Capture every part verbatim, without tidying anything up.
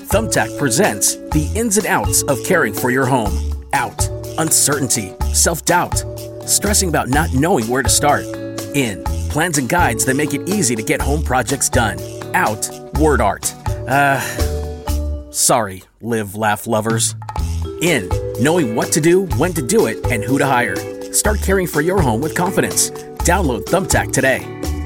Thumbtack presents the ins and outs of caring for your home. Out, uncertainty, self-doubt, stressing about not knowing where to start. In, plans and guides that make it easy to get home projects done. Out, word art. Uh, sorry, live, laugh lovers. In, knowing what to do, when to do it, and who to hire. Start caring for your home with confidence. Download Thumbtack today.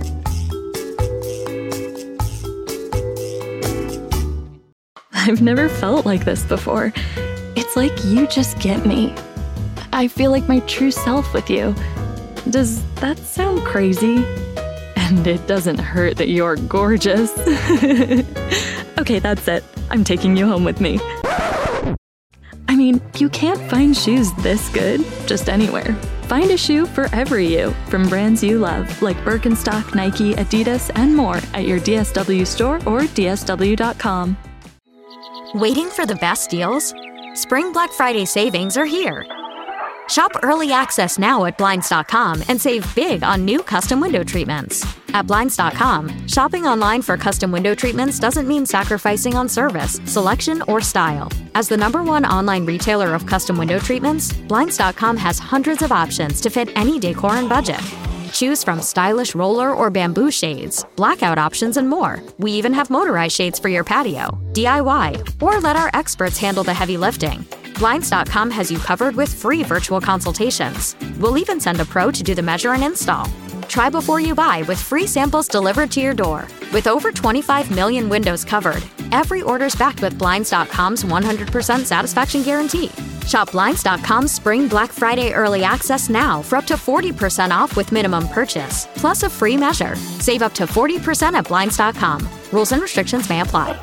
I've never felt like this before. It's like you just get me. I feel like my true self with you. Does that sound crazy? And it doesn't hurt that you're gorgeous. Okay, that's it. I'm taking you home with me. I mean, you can't find shoes this good just anywhere. Find a shoe for every you from brands you love, like Birkenstock, Nike, Adidas, and more at your D S W store or D S W dot com. Waiting for the best deals? Spring Black Friday savings are here. Shop early access now at Blinds dot com and save big on new custom window treatments. At Blinds dot com, shopping online for custom window treatments doesn't mean sacrificing on service, selection, or style. As the number one online retailer of custom window treatments, Blinds dot com has hundreds of options to fit any decor and budget. Choose from stylish roller or bamboo shades, blackout options, and more. We even have motorized shades for your patio, D I Y, or let our experts handle the heavy lifting. Blinds dot com has you covered with free virtual consultations. We'll even send a pro to do the measure and install. Try before you buy with free samples delivered to your door. With over twenty-five million windows covered, every order's backed with Blinds dot com's one hundred percent satisfaction guarantee. Shop Blinds dot com's Spring Black Friday Early Access now for up to forty percent off with minimum purchase, plus a free measure. Save up to forty percent at Blinds dot com. Rules and restrictions may apply.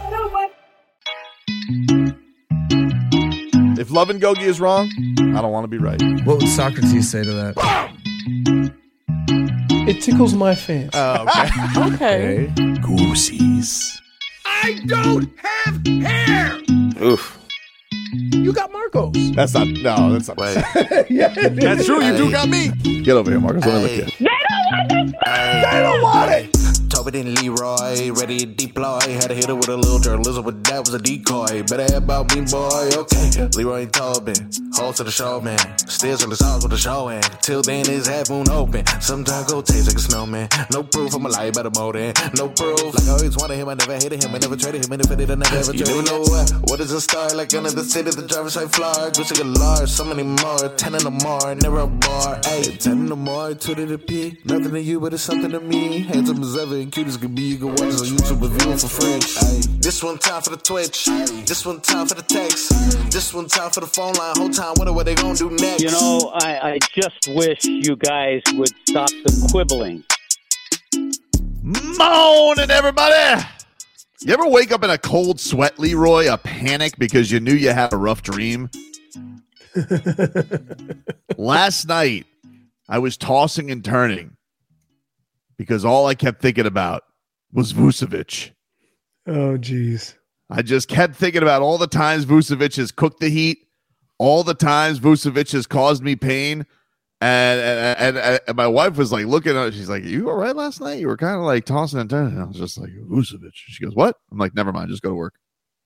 If love and Gogi is wrong, I don't want to be right. What would Socrates say to that? It tickles my fancy. Oh, okay. Okay. Goosies. I don't have hair! Oof. You got Marcos. That's not, no, that's not. Wait. Yeah, That's true, you do got me. Get over here, Marcus. Let me look at you. They don't want this. They don't want it. Tobin and Leroy, ready to deploy. Had to hit it with a little journalism, but that was a decoy. Better have about me, boy. Okay. Leroy and Tobin, hold to the show, man. Steers on the sauce with the show, and till then, it's half moon open. Sometimes go taste like a snowman. No proof, I'm a lie about a motor. No proof. Like I always wanted him, I never hated him, I never traded him, and if I did, I never ever traded him. You never know what. What is a star? Like another city, the driver's side floor. Gucci a large, so many more. Ten in the more, never a bar. Hey, ten in the more, two to the P. Nothing to you, but it's something to me. Handsome as ever and cute as can be. You can watch us on YouTube and view it for free. Ay. This one time for the Twitch. This one time for the text. This one time for the phone line. Whole time wonder what they gonna do next. You know, I, I just wish you guys would stop the quibbling. Morning, everybody. You ever wake up in a cold sweat, Leroy, a panic because you knew you had a rough dream? Last night, I was tossing and turning because all I kept thinking about was Vucevic. Oh, geez. I just kept thinking about all the times Vucevic has cooked the Heat, all the times Vucevic has caused me pain. And and, and and my wife was like looking at it. She's like, you all right last night? You were kind of like tossing and turning. And I was just like, Vucevic. She goes, what? I'm like, never mind. Just go to work.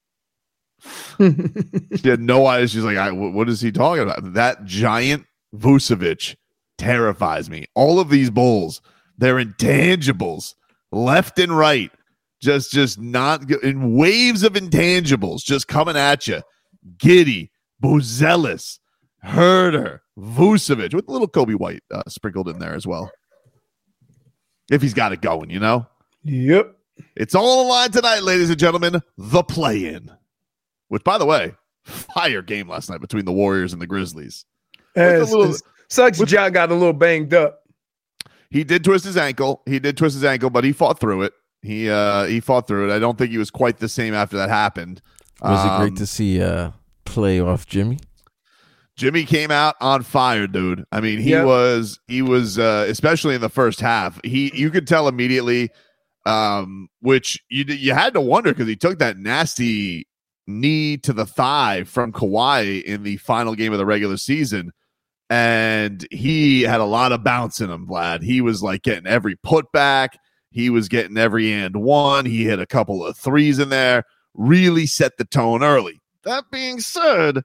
She had no idea. She's like, I, what is he talking about? That giant Vucevic terrifies me. All of these Bulls, they're intangibles left and right. Just, just not in waves of intangibles just coming at you. Giddey, Buzelis, Herder, Vucevic, with a little Kobe White uh, sprinkled in there as well. If he's got it going, you know? Yep. It's all on the line tonight, ladies and gentlemen. The play-in. Which, by the way, fire game last night between the Warriors and the Grizzlies. As, little, as, sucks with, Ja got a little banged up. He did twist his ankle. He did twist his ankle, but he fought through it. He uh, he fought through it. I don't think he was quite the same after that happened. Was um, it great to see uh, playoff Jimmy? Jimmy came out on fire, dude. I mean, he yep. was he was uh, especially in the first half. He you could tell immediately, um, which you you had to wonder because he took that nasty knee to the thigh from Kawhi in the final game of the regular season, and he had a lot of bounce in him. Vlad, he was like getting every putback. He was getting every and one. He hit a couple of threes in there. really set the tone early. That being said,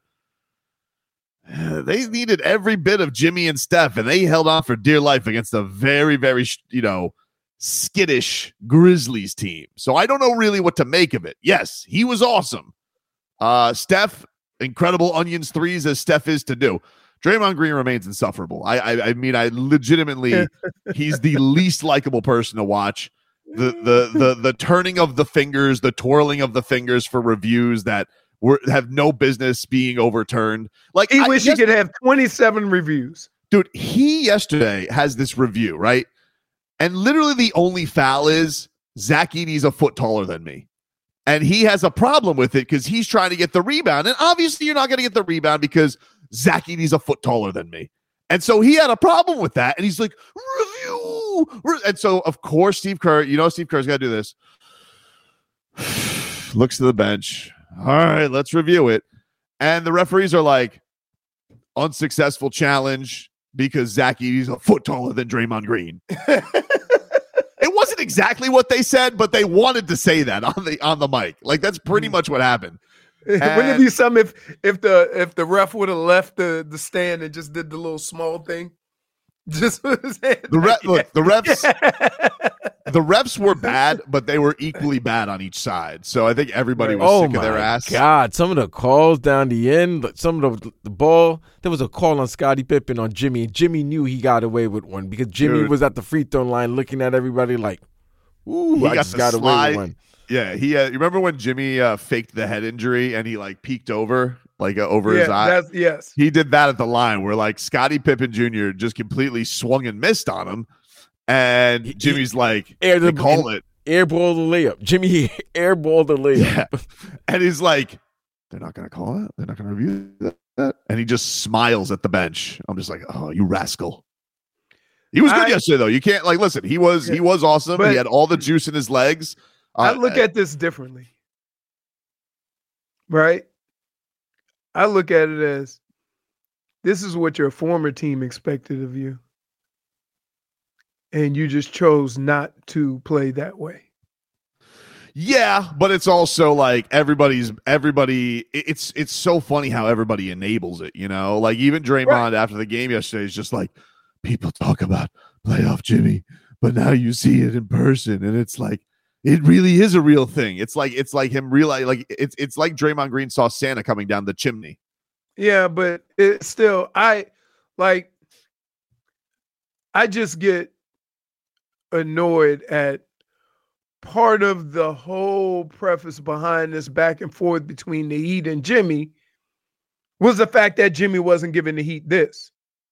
they needed every bit of Jimmy and Steph, and they held on for dear life against a very, very, you know, skittish Grizzlies team. So I don't know really what to make of it. Yes, he was awesome. Uh, Steph, incredible onions threes as Steph is to do. Draymond Green remains insufferable. I, I, I mean, I legitimately, he's the least likable person to watch. The, the, the, the turning of the fingers, the twirling of the fingers for reviews that were have no business being overturned. Like, he I, wish yes, he could have twenty-seven reviews. Dude, he yesterday has this review, right? And literally the only foul is Zach Edey's a foot taller than me. And he has a problem with it because he's trying to get the rebound. And obviously you're not going to get the rebound because Zach Edey's a foot taller than me. And so he had a problem with that. And he's like, review. And so, of course, Steve Kerr, you know, Steve Kerr's got to do this. Looks to the bench. All right, let's review it. And the referees are like, unsuccessful challenge because Zach Edey's a foot taller than Draymond Green. It wasn't exactly what they said, but they wanted to say that on the on the mic. Like, that's pretty much what happened. And wouldn't it be something if if the if the ref would have left the, the stand and just did the little small thing? Just the re- look, the refs the refs were bad, but they were equally bad on each side. So I think everybody was oh sick of their ass. God, some of the calls down the end, some of the, the ball. There was a call on Scottie Pippen on Jimmy, and Jimmy knew he got away with one because Jimmy Dude. was at the free throw line looking at everybody like, "Ooh, he I got just got slide. away with one." Yeah, he. Uh, you remember when Jimmy uh, faked the head injury and he like peeked over, like uh, over yeah, his eye? That's, yes, he did that at the line where like Scottie Pippen Junior just completely swung and missed on him, and he, Jimmy's he, like, air the call it airball the layup. Jimmy airball the layup, yeah. And he's like, they're not gonna call it. They're not gonna review that. And he just smiles at the bench. I'm just like, oh, you rascal. He was good I, yesterday though. You can't like listen. He was yeah, he was awesome. He had all the juice in his legs. I look uh, at this differently, right? I look at it as this is what your former team expected of you, and you just chose not to play that way. Yeah, but it's also like everybody's everybody. It's it's so funny how everybody enables it. You know, like even Draymond right. after the game yesterday is just like, people talk about playoff Jimmy, but now you see it in person, and it's like. It really is a real thing. It's like it's like him realize like it's it's like Draymond Green saw Santa coming down the chimney. Yeah, but it's still I like I just get annoyed at part of the whole preface behind this back and forth between the Heat and Jimmy was the fact that Jimmy wasn't giving the Heat this,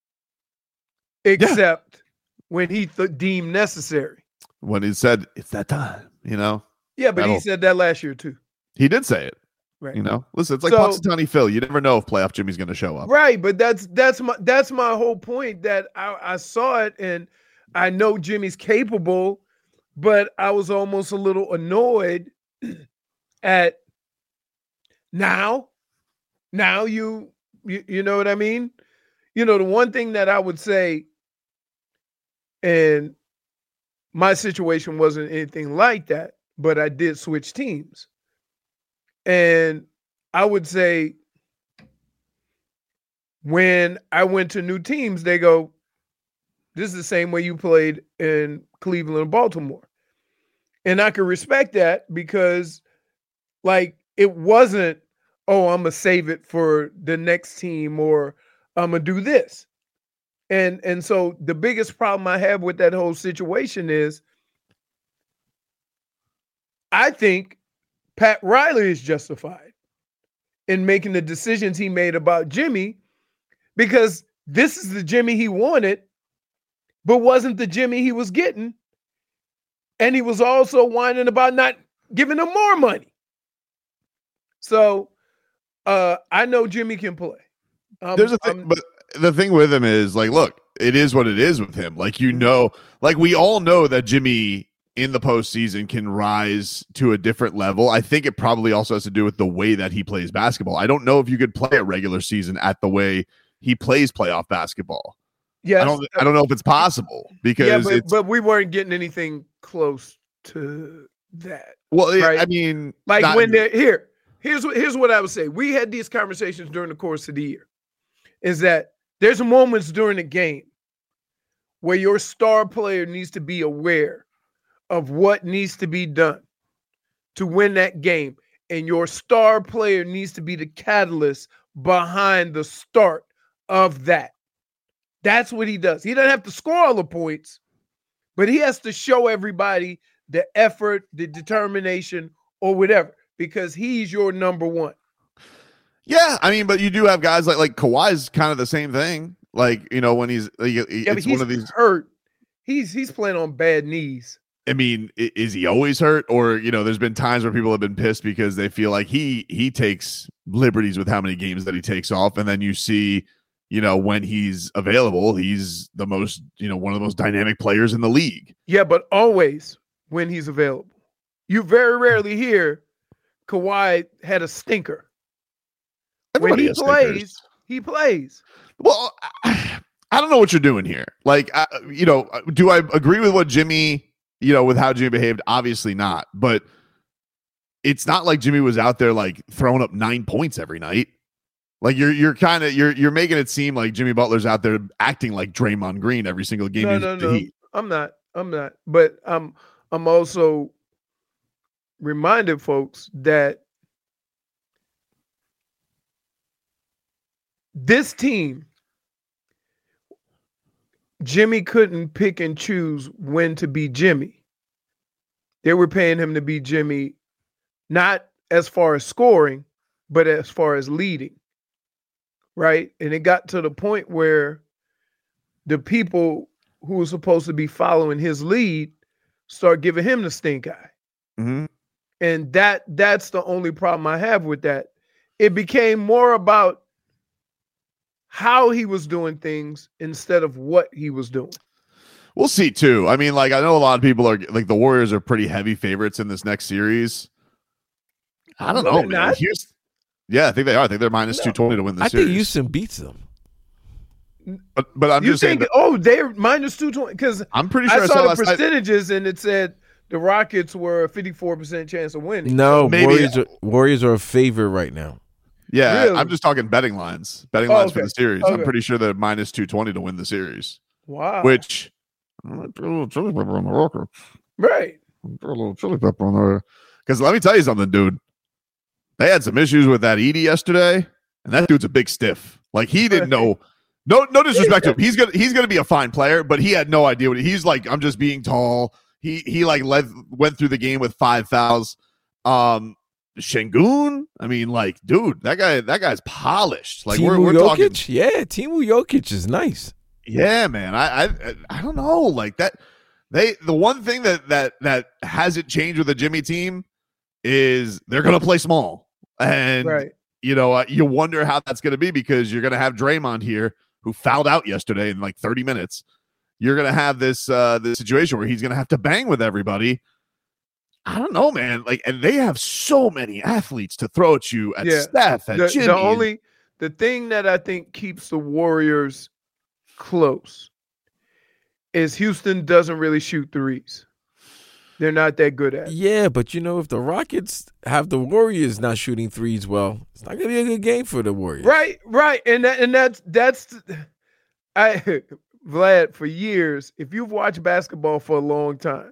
except yeah. when he th- deemed necessary. When he said it's that time. You know? Yeah, but That'll, he said that last year too. He did say it. Right. You know? Listen, it's like so, Punxsutawney Phil. You never know if playoff Jimmy's going to show up. Right, but that's that's my that's my whole point that I, I saw it and I know Jimmy's capable, but I was almost a little annoyed at now, now you, you you know what I mean? You know, the one thing that I would say, and my situation wasn't anything like that, but I did switch teams. And I would say when I went to new teams, they go, this is the same way you played in Cleveland and Baltimore. And I could respect that because, like, it wasn't, oh, I'm going to save it for the next team or I'm going to do this. And and so the biggest problem I have with that whole situation is I think Pat Riley is justified in making the decisions he made about Jimmy because this is the Jimmy he wanted, but wasn't the Jimmy he was getting. And he was also whining about not giving him more money. So uh, I know Jimmy can play. Um, There's a thing, um, but the thing with him is like, look, it is what it is with him. Like, you know, like we all know that Jimmy in the postseason can rise to a different level. I think it probably also has to do with the way that he plays basketball. I don't know if you could play a regular season at the way he plays playoff basketball. Yeah, I don't. I don't know if it's possible because yeah, but, it's, but we weren't getting anything close to that. Well, right? I mean, like not, when they're here. Here's what here's what I would say. We had these conversations during the course of the year. Is that there's moments during the game where your star player needs to be aware of what needs to be done to win that game. And your star player needs to be the catalyst behind the start of that. That's what he does. He doesn't have to score all the points, but he has to show everybody the effort, the determination, or whatever, because he's your number one. Yeah, I mean, but you do have guys like like Kawhi's kind of the same thing. Like, you know, when he's like, yeah, it's he's one of these hurt. He's he's playing on bad knees. I mean, is he always hurt? Or, you know, there's been times where people have been pissed because they feel like he he takes liberties with how many games that he takes off. And then you see, you know, when he's available, he's the most, you know, one of the most dynamic players in the league. Yeah, but always when he's available. You very rarely hear Kawhi had a stinker. Everybody when he has plays, stinkers. he plays. Well, I, I don't know what you're doing here. Like, I, you know, do I agree with what Jimmy, you know, with how Jimmy behaved? Obviously not. But it's not like Jimmy was out there like throwing up nine points every night. Like you're you're kind of you're you're making it seem like Jimmy Butler's out there acting like Draymond Green every single game. No, no, no. Heat. I'm not. I'm not. But I'm I'm also reminded folks that this team, Jimmy couldn't pick and choose when to be Jimmy. They were paying him to be Jimmy, not as far as scoring, but as far as leading. Right? And it got to the point where the people who were supposed to be following his lead start giving him the stink eye. Mm-hmm. And that that's the only problem I have with that. It became more about how he was doing things instead of what he was doing. We'll see too. I mean, like, I know a lot of people are like the Warriors are pretty heavy favorites in this next series. I don't No, know, they're man. not. Here's, yeah, I think they are. I think they're minus No. two twenty to win the I series. think Houston beats them. But, but I'm You just saying. think, That, oh, they're minus two twenty? Because I'm pretty sure I, I saw, saw the last night. percentages and it said the Rockets were a fifty-four percent chance of winning. No, maybe- Warriors are, Warriors are a favorite right now. Yeah, Really? I'm just talking betting lines. Betting Oh, lines okay. for the series. I'm Okay. pretty sure they're minus two twenty to win the series. Wow. Which, a little chili pepper on the Rockets. Right. A little chili pepper on there. Because let me tell you something, dude. They had some issues with that Edie yesterday, and that dude's a big stiff. Like he didn't know. No, no disrespect to him. He's gonna he's gonna be a fine player, but he had no idea what he, he's like. I'm just being tall. He he like led went through the game with five fouls. Um, Şengün. I mean, like, dude, that guy that guy's polished. Like we're Timu we're Jokic? talking. Yeah, Timu Jokic is nice. Yeah, man. I, I I don't know. Like that. They the one thing that that that hasn't changed with the Jimmy team is they're gonna play small, and Right. you know uh, you wonder how that's gonna be because you're gonna have Draymond here who fouled out yesterday in like thirty minutes. You're gonna have this uh this situation where he's gonna have to bang with everybody. I don't know, man. Like, and they have so many athletes to throw at you at Yeah. Steph, at The, Jimmy. the only the thing that I think keeps the Warriors close is Houston doesn't really shoot threes. They're not that good at it. Yeah, but you know, if the Rockets have the Warriors not shooting threes well, it's not gonna be a good game for the Warriors. Right, right. And that and that's that's I Vlad, for years, if you've watched basketball for a long time,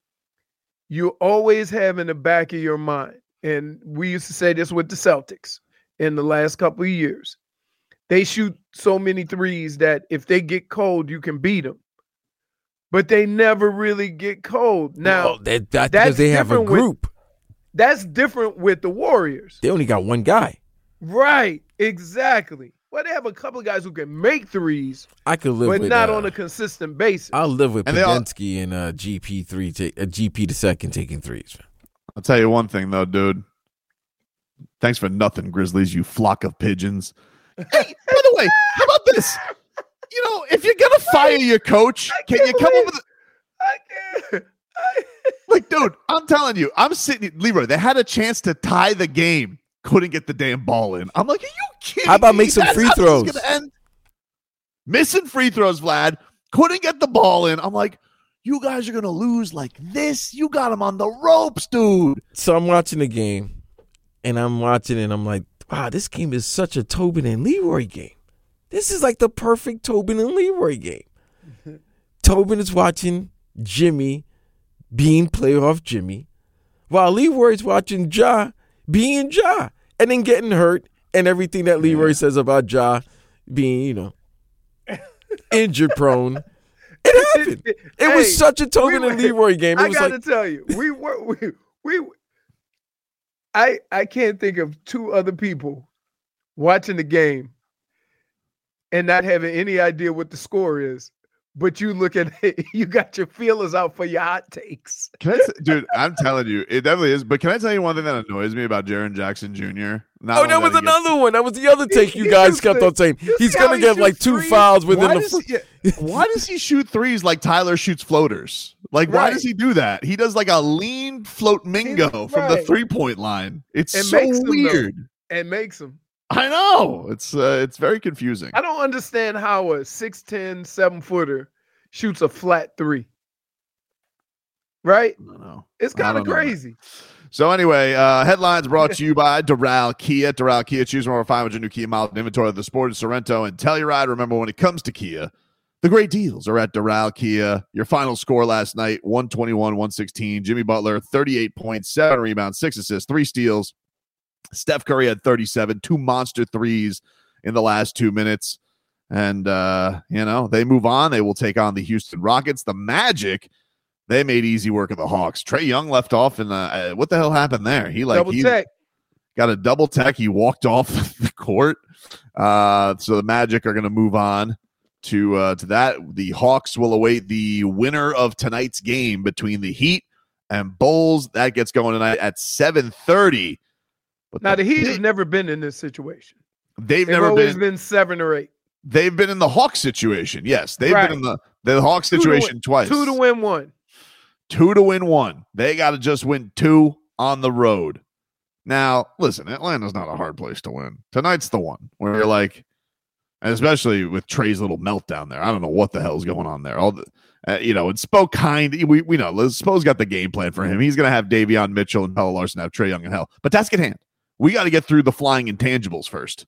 you always have in the back of your mind, and we used to say this with the Celtics in the last couple of years, they shoot so many threes that if they get cold, you can beat them. But they never really get cold. Now, Well, that, that's that's because they have a different with- group. that's different with the Warriors. They only got one guy. Right, exactly. Well, they have a couple of guys who can make threes, I could live but with not uh, on a consistent basis. I'll live with And they all- Podensky and uh, G P three, ta- uh, G P the second taking threes. I'll tell you one thing though, dude. Thanks for nothing, Grizzlies, you flock of pigeons. Hey, by the way, how about this? You know, if you're gonna fire your coach, I can can't you come believe- over the I can't. I, like, dude? I'm telling you, I'm sitting. Leroy, they had a chance to tie the game, couldn't get the damn ball in. I'm like, are you kidding? How about me? make some That's free how this is throws? gonna end? Missing free throws, Vlad. Couldn't get the ball in. I'm like, You guys are going to lose like this. You got him on the ropes, dude. So I'm watching the game, and I'm watching it, and I'm like, wow, this game is such a Tobin and Leroy game. This is like the perfect Tobin and Leroy game. Tobin is watching Jimmy being playoff Jimmy, while Leroy's watching Ja being Ja, and then getting hurt, and everything that Leroy yeah. says about Ja being, you know, injury prone. It happened. It hey, was such a Tobin we, and Leroy game. It I was got to like, tell you, we were we, we I I can't think of two other people watching the game and not having any idea what the score is. But you look at it, you got your feelers out for your hot takes. Can I t- dude, I'm telling you, it definitely is. But can I tell you one thing that annoys me about Jaren Jackson Junior? Not oh, that was that another gets... one. That was the other take you guys kept on saying. He's going to get like two threes? fouls within why the does he, Why does he shoot threes like Tyler shoots floaters? Like, right. why does he do that? He does like a lean float mingo right. from the three-point line. It's it so makes weird. Him, it makes him. I know. It's uh, it's very confusing. I don't understand how a six ten, seven-footer shoots a flat three. Right? I don't know. It's kind of crazy. So anyway, uh, headlines brought to you by Doral Kia. Doral Kia, choose one of our five hundred new Kia miles in inventory of the Sport, Sorrento, and Telluride. Remember, when it comes to Kia, the great deals are at Doral Kia. Your final score last night, one twenty-one one sixteen. Jimmy Butler, thirty-eight points, seven rebounds, six assists, three steals. Steph Curry had thirty-seven, two monster threes in the last two minutes. And, uh, you know, they move on. They will take on the Houston Rockets. The Magic, they made easy work of the Hawks. Trae Young left off, and uh, what the hell happened there? He like double he tech. got a double tech. He walked off the court. Uh, so the Magic are going to move on to uh, to that. The Hawks will await the winner of tonight's game between the Heat and Bulls. That gets going tonight at seven thirty. But now the, the Heat has never been in this situation. They've, they've never always been, been seven or eight. They've been in the Hawks situation. Yes, they've right. been in the the Hawks situation win, twice. Two to win one. Two to win one. They got to just win two on the road. Now, listen, Atlanta's not a hard place to win. Tonight's the one where you're like, and especially with Trae's little meltdown there. I don't know what the hell's going on there. All the, uh, you know, it's Spo kind. We we know. Spo's got the game plan for him. He's going to have Davion Mitchell and Pella Larson have Trae Young and hell. But task at hand. We got to get through the flying intangibles first.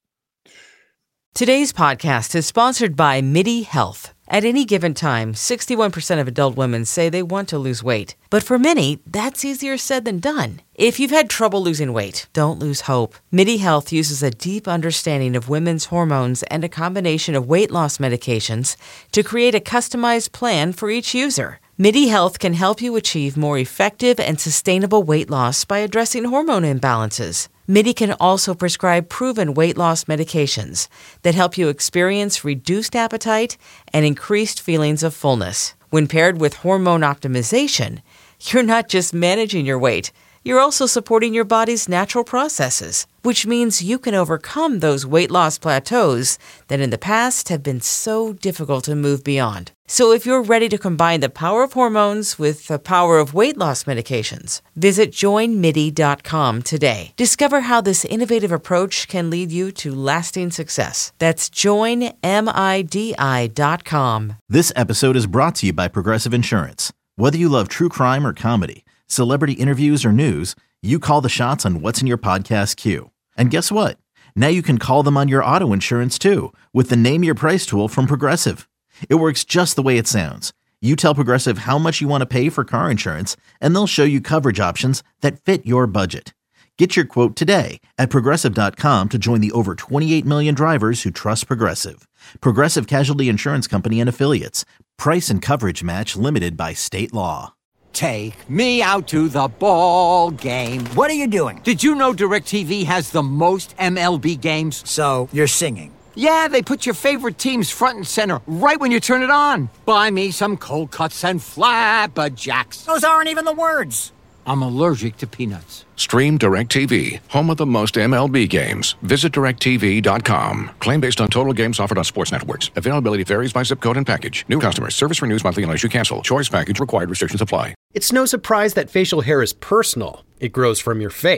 Today's podcast is sponsored by MIDI Health. At any given time, sixty-one percent of adult women say they want to lose weight. But for many, that's easier said than done. If you've had trouble losing weight, don't lose hope. MIDI Health uses a deep understanding of women's hormones and a combination of weight loss medications to create a customized plan for each user. MIDI Health can help you achieve more effective and sustainable weight loss by addressing hormone imbalances. MIDI can also prescribe proven weight loss medications that help you experience reduced appetite and increased feelings of fullness. When paired with hormone optimization, you're not just managing your weight, you're also supporting your body's natural processes, which means you can overcome those weight loss plateaus that in the past have been so difficult to move beyond. So if you're ready to combine the power of hormones with the power of weight loss medications, visit join midi dot com today. Discover how this innovative approach can lead you to lasting success. That's join midi dot com. This episode is brought to you by Progressive Insurance. Whether you love true crime or comedy, celebrity interviews or news, you call the shots on what's in your podcast queue. And guess what? Now you can call them on your auto insurance too with the Name Your Price tool from Progressive. It works just the way it sounds. You tell Progressive how much you want to pay for car insurance, and they'll show you coverage options that fit your budget. Get your quote today at Progressive dot com to join the over twenty-eight million drivers who trust Progressive. Progressive Casualty Insurance Company and Affiliates. Price and coverage match limited by state law. Take me out to the ball game. What are you doing? Did you know DirecTV has the most M L B games? So, you're singing? Yeah, they put your favorite teams front and center right when you turn it on. Buy me some cold cuts and flapjacks. Those aren't even the words. I'm allergic to peanuts. Stream DirecTV, home of the most M L B games. Visit direct T V dot com. Claim based on total games offered on sports networks. Availability varies by zip code and package. New customers. Service renews monthly unless you cancel. Choice package required. Restrictions apply. It's no surprise that facial hair is personal. It grows from your face.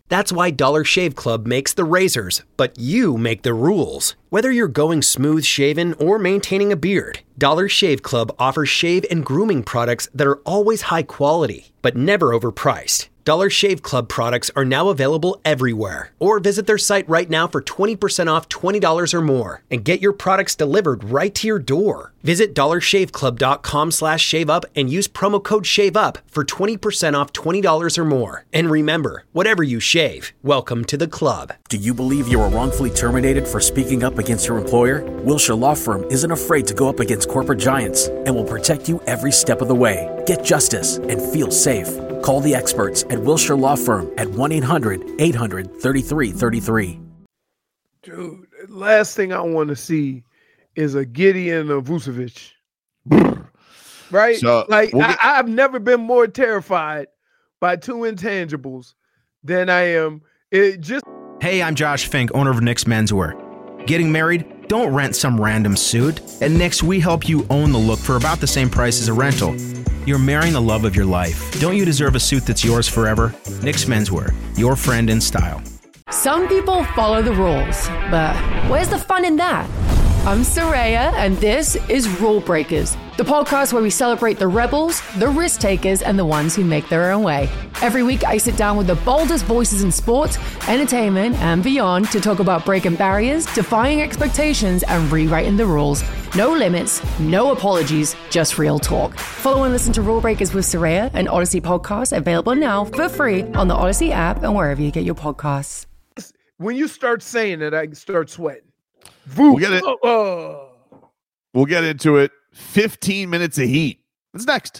That's why Dollar Shave Club makes the razors, but you make the rules. Whether you're going smooth shaven or maintaining a beard, Dollar Shave Club offers shave and grooming products that are always high quality, but never overpriced. Dollar Shave Club products are now available everywhere. Or visit their site right now for twenty percent off twenty dollars or more and get your products delivered right to your door. Visit dollarshaveclub.com slash shave up and use promo code shave up for twenty percent off twenty dollars or more. And remember, whatever you shave, welcome to the club. Do you believe you were wrongfully terminated for speaking up against your employer? Wilshire Law Firm isn't afraid to go up against corporate giants and will protect you every step of the way. Get justice and feel safe. Call the experts at Wilshire Law Firm at one eight hundred eight hundred thirty-three thirty-three. Dude, last thing I want to see is a Gideon or Vucevic. Right? So, like, we'll I, get- I've never been more terrified by two intangibles than I am. It just Hey, I'm Josh Fink, owner of Nick's Menswear. Getting married? Don't rent some random suit. At Nick's, we help you own the look for about the same price as a rental. You're marrying the love of your life. Don't you deserve a suit that's yours forever? Nick's Menswear, your friend in style. Some people follow the rules, but where's the fun in that? I'm Soraya, and this is Rule Breakers, the podcast where we celebrate the rebels, the risk takers, and the ones who make their own way. Every week, I sit down with the boldest voices in sports, entertainment, and beyond to talk about breaking barriers, defying expectations, and rewriting the rules. No limits, no apologies, just real talk. Follow and listen to Rule Breakers with Soraya, an Odyssey podcast available now for free on the Odyssey app and wherever you get your podcasts. when you start saying it, I start sweating. We'll get it. Oh, oh. We'll get into it. fifteen minutes of heat. What's next?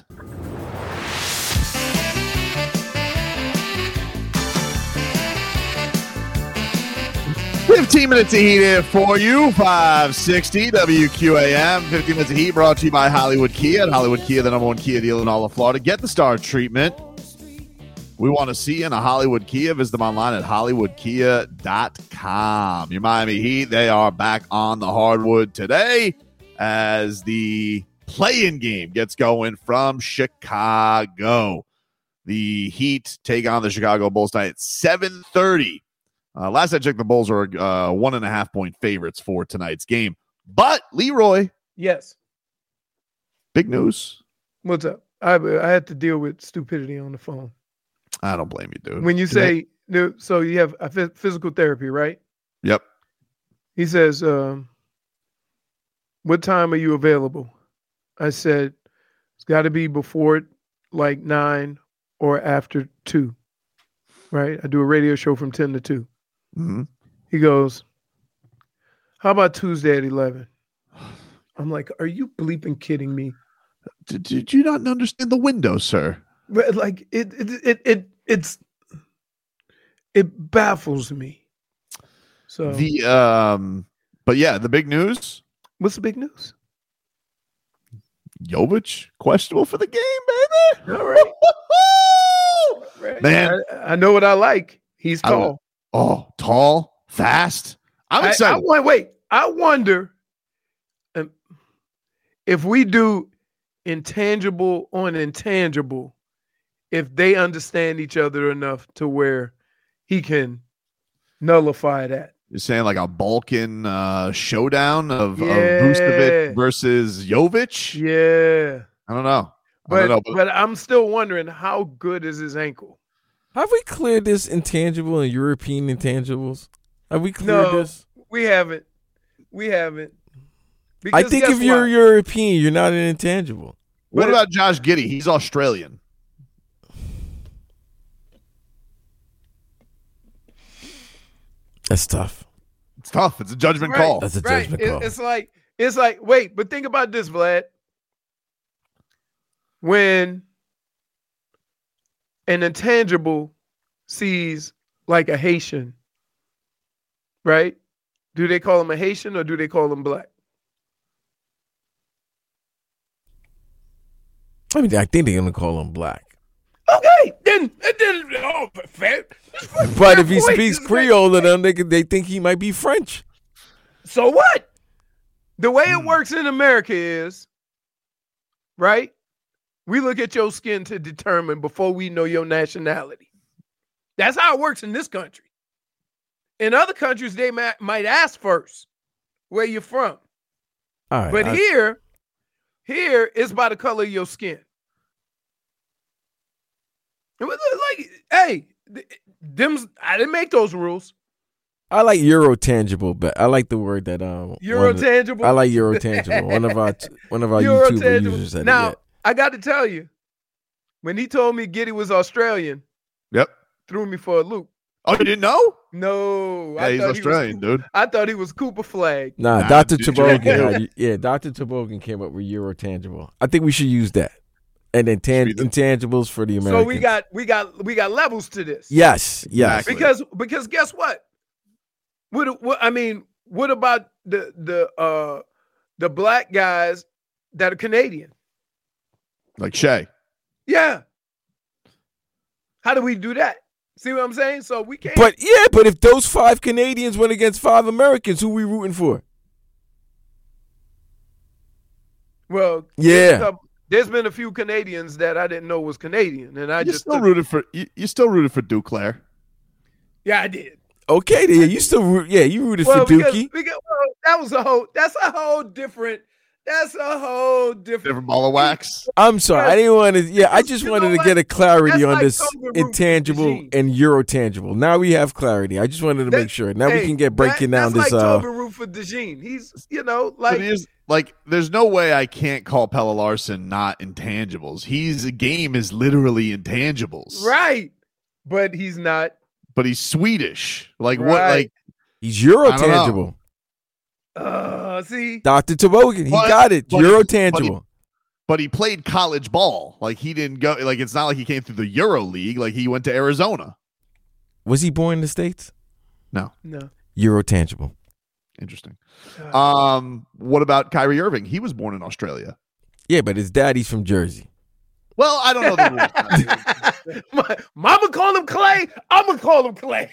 fifteen minutes of heat here for you. five sixty W Q A M. fifteen minutes of heat brought to you by Hollywood Kia. At Hollywood Kia, the number one Kia dealer in all of Florida. Get the star treatment. We want to see you in a Hollywood Kia. Visit them online at hollywood kia dot com. Your Miami Heat, they are back on the hardwood today as the play-in game gets going from Chicago. The Heat take on the Chicago Bulls tonight at seven thirty. Uh, last I checked, the Bulls are uh, one and a half point favorites for tonight's game. But, Leroy. Yes. Big news. What's up? I, I had to deal with stupidity on the phone. I don't blame you, dude. When you Can say, I- no, so you have a phys- physical therapy, right? Yep. He says, um, what time are you available? I said, it's got to be before like nine or after two, right? I do a radio show from ten to two. Mm-hmm. He goes, how about Tuesday at eleven? I'm like, are you bleeping kidding me? Did, did you not understand the window, sir? But like it, it, it, it, it's, it baffles me. So The um, but yeah, the big news. What's the big news? Jovic questionable for the game, baby. All right. Right. Man. I, I know what I like. He's I tall. Oh, tall, fast. I'm I- excited. I, wait, wait. I wonder um, if we do intangible on intangible, if they understand each other enough to where he can nullify that. You're saying like a Balkan uh, showdown of, Yeah. of Vucevic versus Jovic? Yeah. I don't know. I But, don't know. but I'm still wondering how good is his ankle? Have we cleared this intangible and European intangibles? Have we cleared No, this? we haven't. We haven't. I Because think guess if you're what? European, you're not an intangible. What about Josh Giddey? He's Australian. That's tough. It's tough. It's a judgment Right, call. That's a right. judgment It- call. It's like it's like wait, but think about this, Vlad. When an intangible sees like a Haitian, right? Do they call him a Haitian or do they call him black? I mean, I think they're gonna call him black. Okay, then, then oh, fair. But if he Wait, speaks this is Creole to them, they could- they think he might be French. So what? The way it works in America is, right? We look at your skin to determine before we know your nationality. That's how it works in this country. In other countries, they might, might ask first where you're from. All right, but I, here, here it's by the color of your skin. It was like, hey, them, I didn't make those rules. I like Eurotangible, but I like the word that um Eurotangible. I like Eurotangible. One of our one of our YouTube users said now, it. Now I got to tell you, when he told me Giddy was Australian, yep, threw me for a loop. Oh, you didn't know? No, yeah, I he's Australian, he was, dude. I thought he was Cooper Flag. Nah, nah Doctor Toboggan. had, yeah, Doctor Toboggan came up with Eurotangible. I think we should use that, and then tan- intangibles for the Americans. So we got we got we got levels to this. Yes, yes. Because because guess what? What, what I mean, what about the the uh the black guys that are Canadian? Like Shay. Yeah. How do we do that? See what I'm saying? So we can't. But yeah, but if those five Canadians went against five Americans, who we rooting for? Well, yeah. There's, a, there's been a few Canadians that I didn't know was Canadian, and I you just still took, rooted for you, you still rooted for Duclair. Yeah, I did. Okay, then you still root. Yeah, you rooted well, for because, Dookie. Because, well, that was a whole. That's a whole different. That's a whole different. Different ball of wax. I'm sorry, I didn't want to. Yeah, I just you wanted know to get a clarity that's on like this Tobin Root intangible and Eurotangible. Now we have clarity. I just wanted to that, make sure. Now hey, we can get breaking that, down that's this. Like uh Tobin Root for DeJean. He's, you know, like. Is, like, there's no way I can't call Pelle Larsson not intangibles. He's a game is literally intangibles, right? But he's not. But he's Swedish. Like right. what? Like he's Eurotangible. Uh, see, Doctor Toboggan, he but, got it. But Eurotangible. He, but, he, but he played college ball. Like he didn't go. Like it's not like he came through the Euro League. Like he went to Arizona. Was he born in the States? No. No. Eurotangible. Interesting. Um, what about Kyrie Irving? He was born in Australia. Yeah, but his daddy's from Jersey. Well, I don't know the rules. My, mama call him Clay. I'm gonna call him Clay.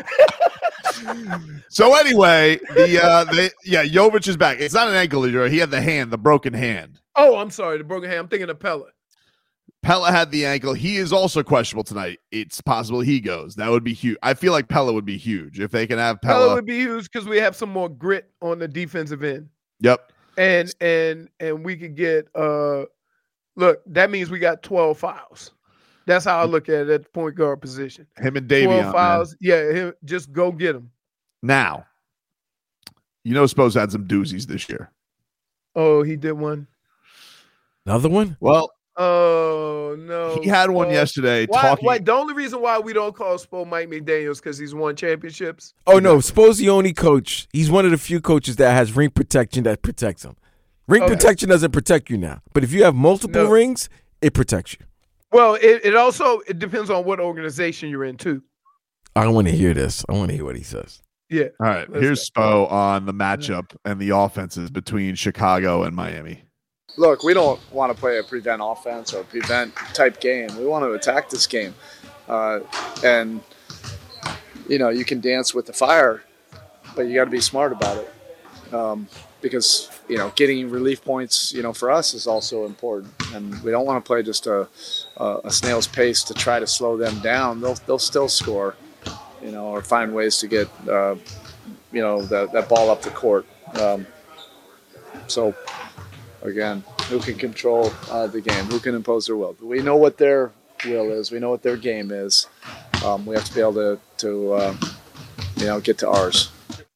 So anyway, the uh, the yeah, Jovic is back. It's not an ankle injury. He had the hand, the broken hand. Oh, I'm sorry, the broken hand. I'm thinking of Pella. Pella had the ankle. He is also questionable tonight. It's possible he goes. That would be huge. I feel like Pella would be huge if they can have Pella. Pella would be huge because we have some more grit on the defensive end. Yep. And and and we could get uh look, that means we got twelve fouls. That's how I look at it at the point guard position. Him and Davion. twelve fouls. Man. Yeah, him, just go get him. Now, you know Spo's had some doozies this year. Oh, he did one. Another one? Well, oh no. He had one uh, yesterday why, talking. why, the only reason why we don't call Spo Mike McDaniels because he's won championships. Oh no, Spo's the only coach. He's one of the few coaches that has ring protection that protects him. Ring okay. protection doesn't protect you now. But if you have multiple no. rings, it protects you. Well, it, it also it depends on what organization you're in too. I don't want to hear this. I want to hear what he says. Yeah. All right. Here's Spo on the matchup and the offenses between Chicago and Miami. Look, we don't want to play a prevent offense or a prevent type game. We want to attack this game. Uh, and, you know, you can dance with the fire, but you got to be smart about it. Um, because, you know, getting relief points, you know, for us is also important. And we don't want to play just a, a, a snail's pace to try to slow them down. They'll, they'll still score, you know, or find ways to get, uh, you know, that, that ball up the court. Um, so, again, who can control uh, the game? Who can impose their will? We know what their will is. We know what their game is. Um, we have to be able to, to uh, you know, get to ours.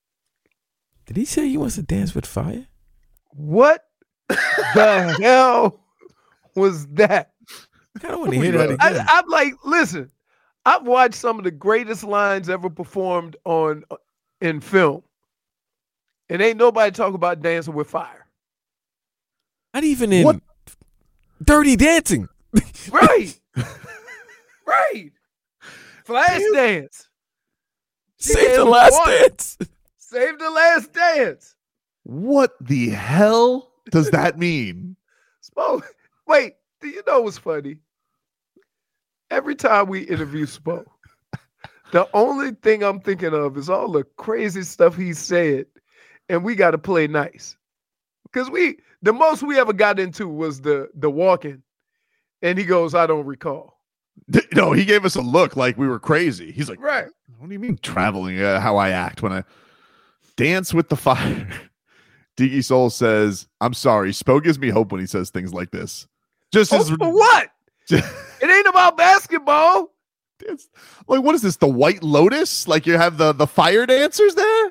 Did he say he wants to dance with fire? What the hell was that? I don't want to hear that again. I, I'm like, listen, I've watched some of the greatest lines ever performed on in film, and ain't nobody talk about dancing with fire. Not even in what? Dirty Dancing. Right. Right. Flash dance. Save the last one. dance. Save the last dance. What the hell does that mean? Spo, wait, do you know what's funny? Every time we interview Spo, the only thing I'm thinking of is all the crazy stuff he said, and we got to play nice. Because we, the most we ever got into was the the walking, and he goes, I don't recall. No, he gave us a look like we were crazy. He's like, right. What do you mean traveling? Uh, how I act when I dance with the fire? Diggy Soul says, I'm sorry. Spo gives me hope when he says things like this. Just Hope as for what? It ain't about basketball. It's, like, what is this? The White Lotus? Like you have the, the fire dancers there?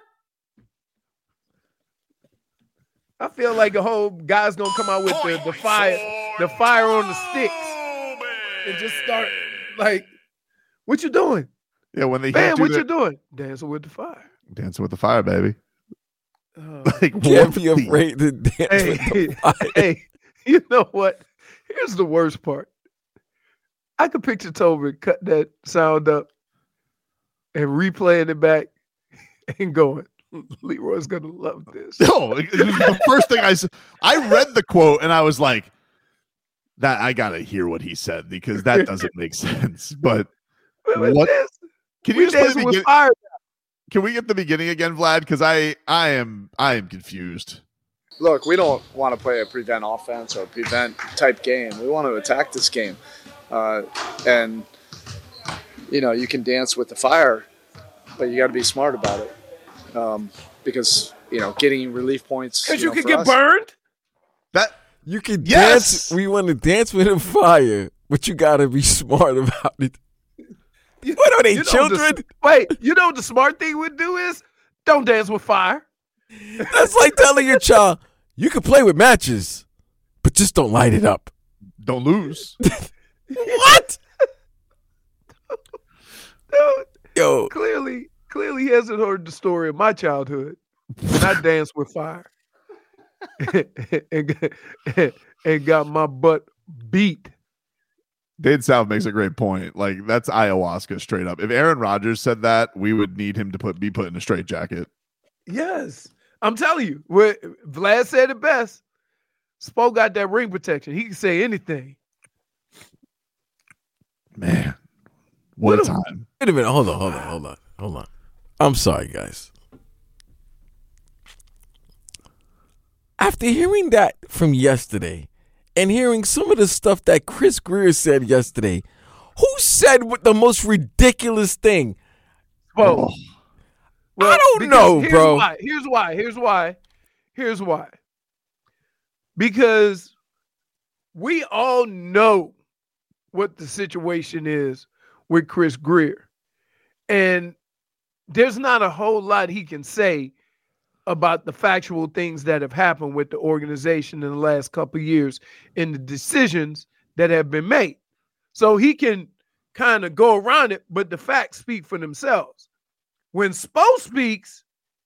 I feel like a whole guy's gonna come out with the, the fire, the fire on the sticks, and just start like, what you doing? Yeah, when they Man, do what the, you doing? Dancing with the fire. Dancing with the fire, baby. Oh. Like, Can't be afraid to dance Hey, with the fire. hey, you know what? Here's the worst part. I could picture Tobin cut that sound up and replaying it back and going, Leroy's gonna love this. No, it was the first thing I said. I read the quote and I was like, "That I gotta hear what he said because that doesn't make sense." But what? Can you just play the with begin- fire? Can we get the beginning again, Vlad? Because I, I am, I am confused. Look, we don't want to play a prevent offense or a prevent type game. We want to attack this game, uh, and you know you can dance with the fire, but you got to be smart about it. Um, because you know, getting relief points. Because you, you, know, can get us, burned. That You can Yes! dance. We want to dance with a fire, but you got to be smart about it. What are they, You know children? the- wait, you know what the smart thing would do is don't dance with fire. That's like telling your child, you can play with matches, but just don't light it up. Don't lose. What? Dude, Yo, clearly, clearly he hasn't heard the story of my childhood. And I danced with fire. and, got, and got my butt beat. Dade South makes a great point. Like that's ayahuasca straight up. If Aaron Rodgers said that, we would need him to put be put in a straitjacket. Yes. I'm telling you, what Vlad said it best. Spo got that ring protection. He can say anything. Man, what, what a time. Wait a minute. Hold on, hold on, hold on, hold on. I'm sorry, guys. After hearing that from yesterday and hearing some of the stuff that Chris Greer said yesterday, who said what the most ridiculous thing? Spo. Well, I don't because know, here's bro. Why. Here's why. Here's why. Here's why. Because we all know what the situation is with Chris Greer. And there's not a whole lot he can say about the factual things that have happened with the organization in the last couple of years and the decisions that have been made. So he can kind of go around it, but the facts speak for themselves. When Spo speaks,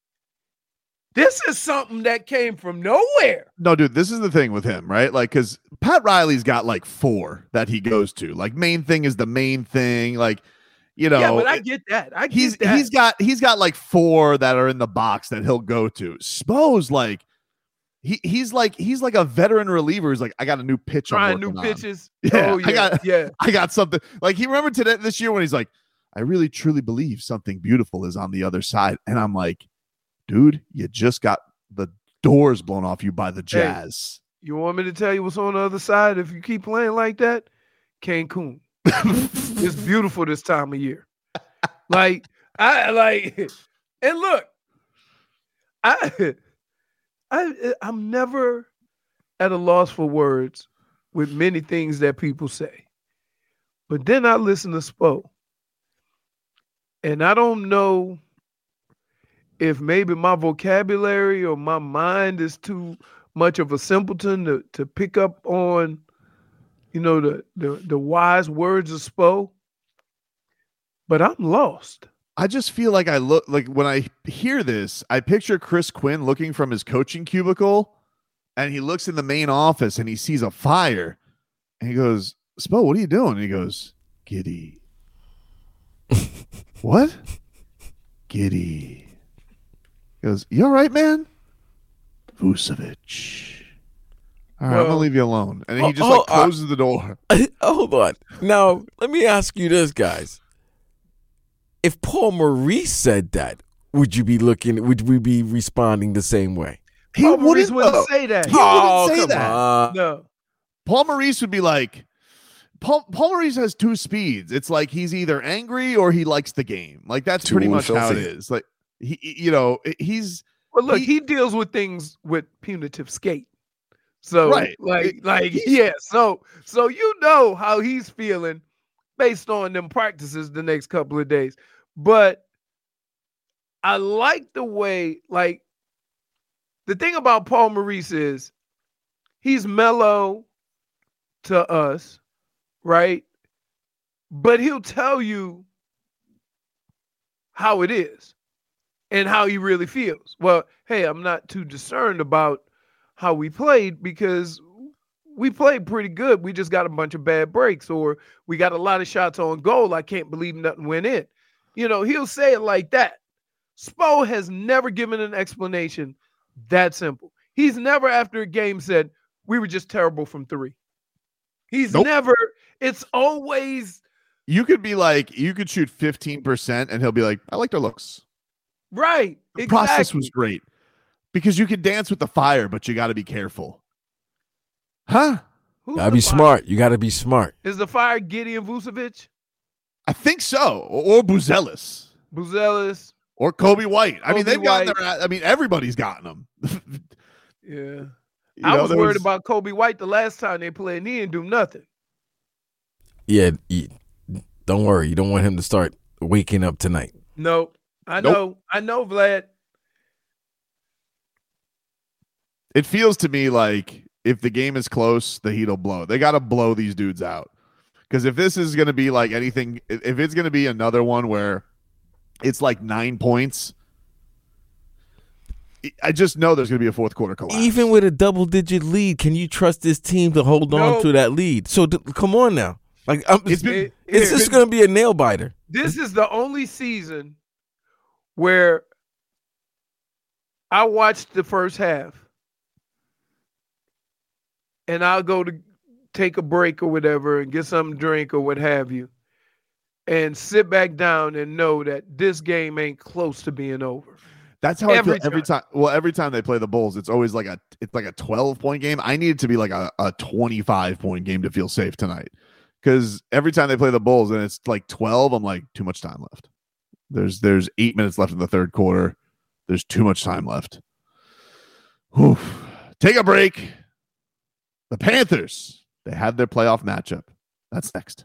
this is something that came from nowhere. No, dude, this is the thing with him, right? Like, because Pat Riley's got like four that he goes to. Like, main thing is the main thing. Like, you know, yeah, but I get that. I get he's that. he's got he's got like four that are in the box that he'll go to. Spo's like he he's like he's like a veteran reliever. He's like, I got a new pitch. Trying I'm new working on. pitches. Yeah, oh, yeah, I got yeah. I got something. Like he remembered today this year when he's like, I really truly believe something beautiful is on the other side. And I'm like, dude, you just got the doors blown off you by the Jazz. Hey, you want me to tell you what's on the other side? If you keep playing like that, Cancun. It's beautiful this time of year. Like, I like, and look, I, I, I'm never at a loss for words with many things that people say. But then I listen to Spo, and I don't know if maybe my vocabulary or my mind is too much of a simpleton to, to pick up on, you know, the, the, the wise words of Spo. But I'm lost. I just feel like I look like when I hear this, I picture Chris Quinn looking from his coaching cubicle and he looks in the main office and he sees a fire and he goes, Spo, what are you doing? And he goes, Giddy. What? Giddy. He goes, you all right, man? Vucevic. All right, well, I'm going to leave you alone. And then he just oh, like closes uh, the door. Hold on. Now, let me ask you this, guys. If Paul Maurice said that, would you be looking, would we be responding the same way? He Paul wouldn't, Maurice wouldn't uh, say that. He Oh, wouldn't say come that. on. No. Paul Maurice would be like, Paul, Paul Maurice has two speeds. It's like he's either angry or he likes the game. Like that's Too pretty much filthy. how it is. Like he, you know, he's. Well, look, he, he deals with things with punitive skate. So, Right. like, like, yeah. So, so you know how he's feeling based on them practices the next couple of days. But I like the way, like, the thing about Paul Maurice is he's mellow to us, right? But he'll tell you how it is and how he really feels. Well, hey, I'm not too discerned about how we played because we played pretty good. We just got a bunch of bad breaks, or we got a lot of shots on goal. I can't believe nothing went in. You know, he'll say it like that. Spo has never given an explanation that simple. He's never after a game said, we were just terrible from three. He's Nope. never, it's always You could be like, you could shoot fifteen percent and he'll be like, I like their looks. right. The exactly. process was great because you can dance with the fire, but you got to be careful. Huh? Who's Gotta the be fire? smart. You gotta be smart. Is the fire Gideon Vucevic, I think so. Or, or Buzelis. Buzelis? Or Kobe White. I mean, Kobe they've gotten White. their. I mean, everybody's gotten them. Yeah. You I know, was there worried was- about Kobe White the last time they played, and he didn't do nothing. Yeah, you- don't worry. You don't want him to start waking up tonight. No, I Nope. know. I know, Vlad. It feels to me like if the game is close, the Heat will blow. They got to blow these dudes out. Because if this is going to be like anything, if it's going to be another one where it's like nine points, I just know there's going to be a fourth quarter collapse. Even with a double digit lead, can you trust this team to hold on No. to that lead? So th- come on now. Like I'm, It's it's, been- It- it's it- just going to be a nail biter. This is the only season where I watched the first half and I'll go to take a break or whatever and get something to drink or what have you and sit back down and know that this game ain't close to being over. That's how Every I feel every time. Well, every time they play the Bulls, it's always like a it's like a twelve point game. I need it to be like a, a twenty-five point game to feel safe tonight. Because every time they play the Bulls and it's like twelve, I'm like, too much time left. There's there's eight minutes left in the third quarter. There's too much time left. Whew. Take a break. The Panthers, they have their playoff matchup. That's next.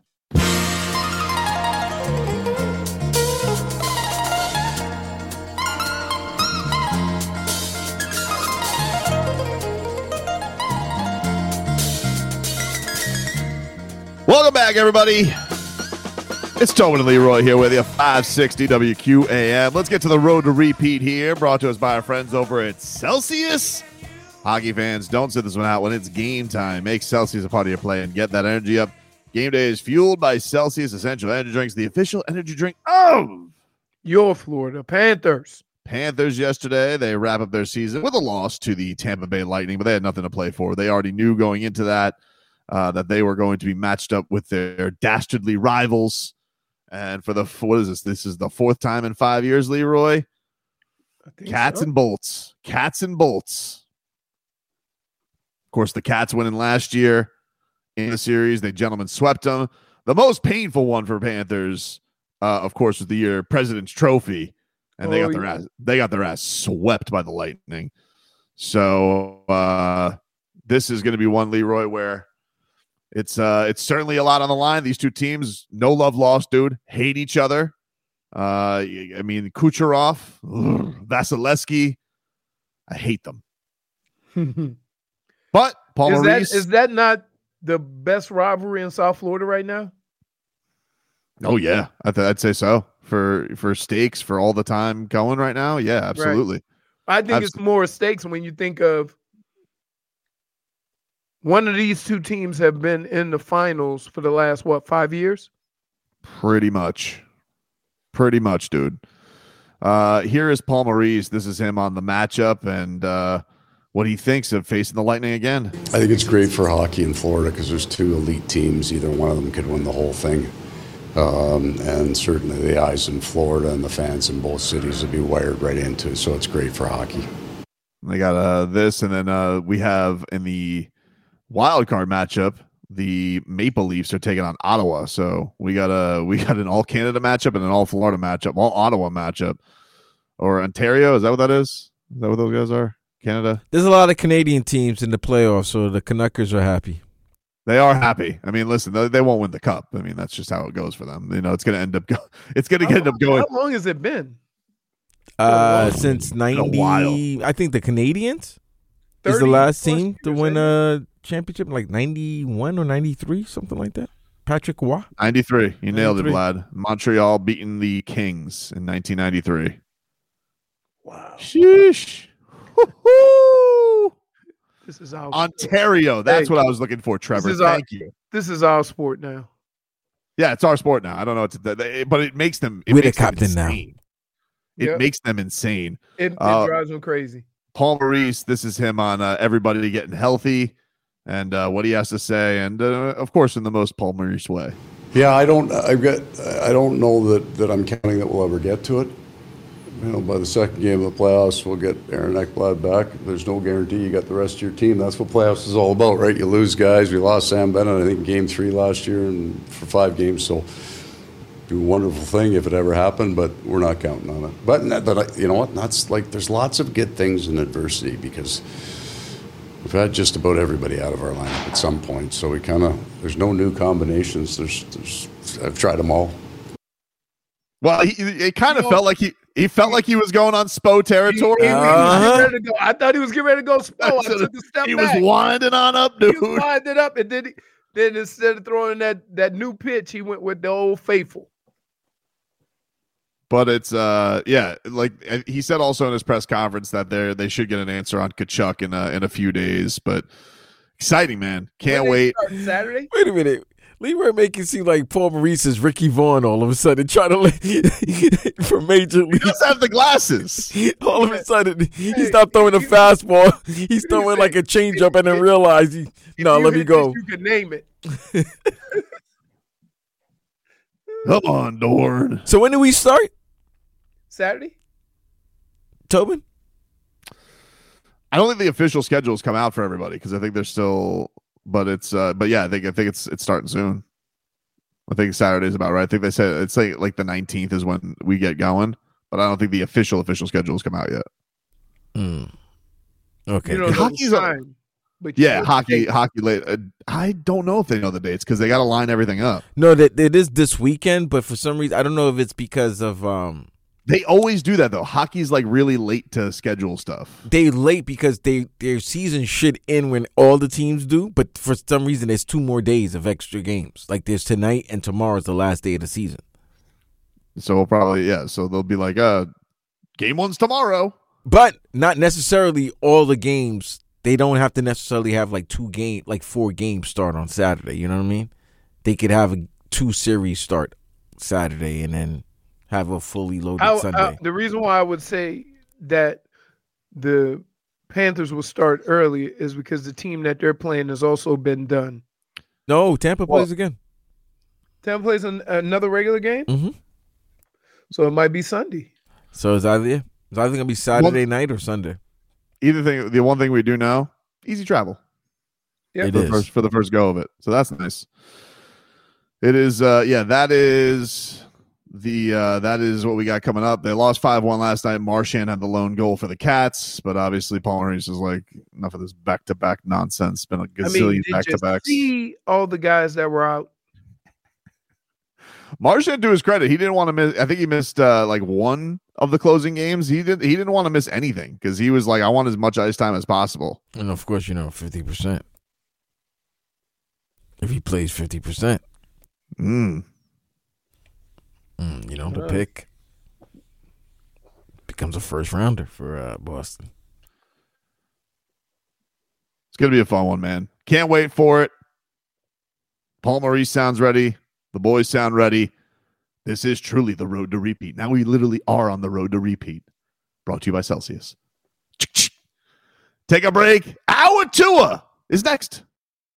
Welcome back, everybody. It's Tobin and Leroy here with you, five sixty W Q A M. Let's get to the road to repeat here, brought to us by our friends over at Celsius. Hockey fans, don't sit this one out when it's game time. Make Celsius a part of your play and get that energy up. Game day is fueled by Celsius Essential Energy Drinks, the official energy drink of Your Florida Panthers. Panthers yesterday. They wrap up their season with a loss to the Tampa Bay Lightning, but they had nothing to play for. They already knew going into that uh, that they were going to be matched up with their dastardly rivals. And for the, what is this? This is the fourth time in five years, Leroy. Cats so. and bolts. Cats and bolts. Of course, the Cats winning last year in the series. They gentlemen swept them. The most painful one for Panthers, uh, of course, was the year President's Trophy. And they Oh, got their yeah. ass they got their ass swept by the Lightning. So uh, this is going to be one, Leroy, where it's uh, it's certainly a lot on the line. These two teams, no love lost, dude, hate each other. Uh, I mean, Kucherov, ugh, Vasilevsky, I hate them. But Paul is that Maurice, is that not the best rivalry in South Florida right now? oh yeah, I th- I'd say so for for stakes for all the time going right now. Yeah, absolutely. I think Abs- it's more stakes when you think of one of these two teams have been in the finals for the last, what, five years? Pretty much. Pretty much, dude. Uh, here is Paul Maurice. This is him on the matchup and uh, what he thinks of facing the Lightning again. I think it's great for hockey in Florida because there's two elite teams. Either one of them could win the whole thing. Um, and certainly the eyes in Florida and the fans in both cities will be wired right into it. So it's great for hockey. They got uh, this, and then uh, we have in the wild card matchup, the Maple Leafs are taking on Ottawa. So we got a we got an all Canada matchup and an all Florida matchup, all Ottawa matchup, or Ontario. Is that what that is? Is that what those guys are? Canada. There's a lot of Canadian teams in the playoffs, so the Canuckers are happy. They are happy. I mean, listen, they, they won't win the cup. I mean, that's just how it goes for them. You know, it's going to end up go- it's going to end up going. How long has it been? Uh, since ninety, I think the Canadians is the last team to win a championship, like ninety-one or ninety-three, something like that. Patrick Roy. ninety-three. You nailed it, ninety-three. Vlad. Montreal beating the Kings in nineteen ninety-three. Wow. Sheesh. Woo-hoo! This is our Ontario. That's Hey, what I was looking for, Trevor. This is our, Thank you. This is our sport now. Yeah, it's our sport now. I don't know what to do, but it makes them. It We're the makes them captain now. insane. It Yep. makes them insane. It, it Uh, drives them crazy. Paul Maurice, this is him on uh, everybody getting healthy and uh, what he has to say, and uh, of course, in the most Paul Maurice way. Yeah, I don't. I've got. I don't know that, that I'm counting that we'll ever get to it. You know, by the second game of the playoffs, we'll get Aaron Ekblad back. There's no guarantee you got the rest of your team. That's what playoffs is all about, right? You lose guys. We lost Sam Bennett, I think, game three last year, and for five games. So, it'd be a wonderful thing if it ever happened, but we're not counting on it. But, but you know what? That's like there's lots of good things in adversity because we've had just about everybody out of our lineup at some point. So we kind of there's no new combinations. There's, there's I've tried them all. Well, he, it kind of felt like he he felt like he was going on Spo territory. He, he, he was getting ready to go. I thought he was getting ready to go Spo. I So took a step he back. was winding on up, dude. He was winding up, and then, he, then instead of throwing that, that new pitch, he went with the old faithful. But it's uh yeah, like uh, he said also in his press conference that they they should get an answer on Kachuk in a, in a few days. But exciting, man! Can't When they wait. start Saturday. Wait a minute. Leroy make it seem like Paul Maurice is Ricky Vaughn all of a sudden, trying to let for Major League. He does have the glasses. All of a sudden, he stopped throwing the fastball. He's throwing like a changeup and then realized, he, no, You let me hit go. this, you can name it. Come on, Dorn. So when do we start, Saturday. Tobin? I don't think the official schedules come out for everybody because I think they're still. But it's uh, but yeah, I think I think it's it's starting soon. I think Saturday's about right. I think they said it's like like the nineteenth is when we get going, but I don't think the official official schedules come out yet. Mm. Okay, You don't know Hockey's the a- time, but you Yeah, know the hockey date. hockey late. Uh, I don't know if they know the dates because they got to line everything up. No, that it is this weekend, but for some reason, I don't know if it's because of um They always do that though. Hockey's like really late to schedule stuff. they late because they their season should end when all the teams do, but for some reason, there's two more days of extra games. Like there's tonight and tomorrow's the last day of the season. So we'll probably yeah. So they'll be like, uh, game one's tomorrow. But not necessarily all the games. They don't have to necessarily have like two game, like four games start on Saturday. You know what I mean? They could have a two series start Saturday and then have a fully loaded I- I- Sunday. the reason why I would say that the Panthers will start early is because the team that they're playing has also been done. No, Tampa Well- plays again. Tampa plays an, another regular game, Mm-hmm. so it might be Sunday. So it's either it's either gonna be Saturday night or Sunday. Either thing, the one thing we do know, easy travel. Yeah, It for is. the first for the first go of it. So that's nice. It is uh yeah, that is the uh that is what we got coming up. They lost five one last night. Marchand had the lone goal for the Cats, but obviously Paul Maurice is like, enough of this back to back nonsense. It's been a I gazillion mean, did back to you backs. see all the guys that were out? Marchand, to his credit, he didn't want to miss. I think he missed uh, like one of the closing games. He did. He didn't want to miss anything because he was like, I want as much ice time as possible. And of course, you know, fifty percent. If he plays fifty percent, Mm. mm, you know, the Yeah. pick becomes a first rounder for uh, Boston. It's gonna be a fun one, man. Can't wait for it. Paul Maurice sounds ready. The boys sound ready. This is truly the road to repeat. Now we literally are on the road to repeat. Brought to you by Celsius. Take a break. Hour Tua is next.